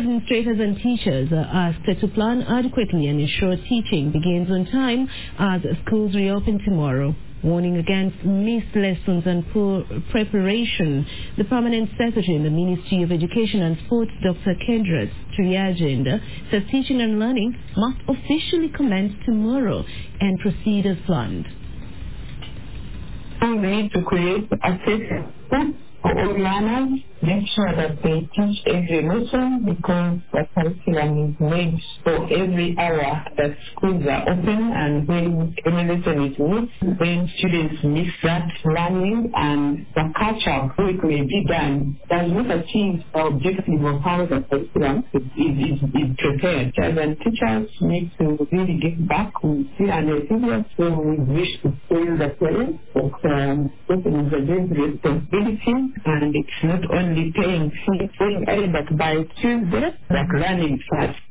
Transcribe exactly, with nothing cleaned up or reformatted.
Administrators and teachers are asked to plan adequately and ensure teaching begins on time as schools reopen tomorrow. Warning against missed lessons and poor preparation. The Permanent Secretary in the Ministry of Education and Sports, Doctor Kendras Triagenda, says teaching and learning must officially commence tomorrow and proceed as planned. We need to create a safe for all learners, make sure that they teach every lesson because the curriculum is made for every hour that schools are open, and when any lesson is missed, when students miss that learning and the catch-up work may be done, does not achieve the objective of how the curriculum is, is, is, is prepared. And teachers need to really give back. We see an experience where we wish to fill the parents, but um, this is a great responsibility. And it's not only paying fee, paying early, but by Tuesday, that learning starts.